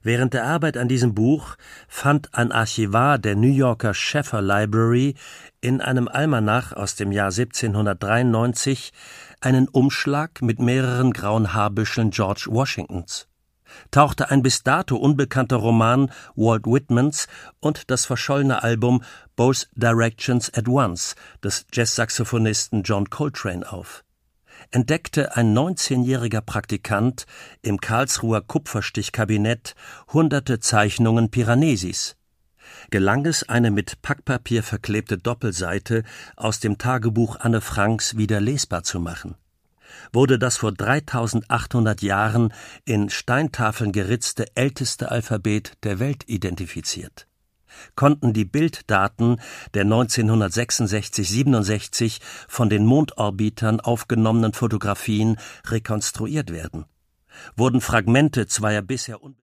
Während der Arbeit an diesem Buch fand ein Archivar der New Yorker Sheffer Library in einem Almanach aus dem Jahr 1793 einen Umschlag mit mehreren grauen Haarbüscheln George Washingtons. Tauchte ein bis dato unbekannter Roman Walt Whitmans und das verschollene Album Both Directions at Once des Jazzsaxophonisten John Coltrane auf. Entdeckte ein 19-jähriger Praktikant im Karlsruher Kupferstichkabinett hunderte Zeichnungen Piranesis. Gelang es, eine mit Packpapier verklebte Doppelseite aus dem Tagebuch Anne Franks wieder lesbar zu machen. Wurde das vor 3800 Jahren in Steintafeln geritzte älteste Alphabet der Welt identifiziert. Konnten die Bilddaten der 1966/67 von den Mondorbitern aufgenommenen Fotografien rekonstruiert werden. Wurden Fragmente zweier bisher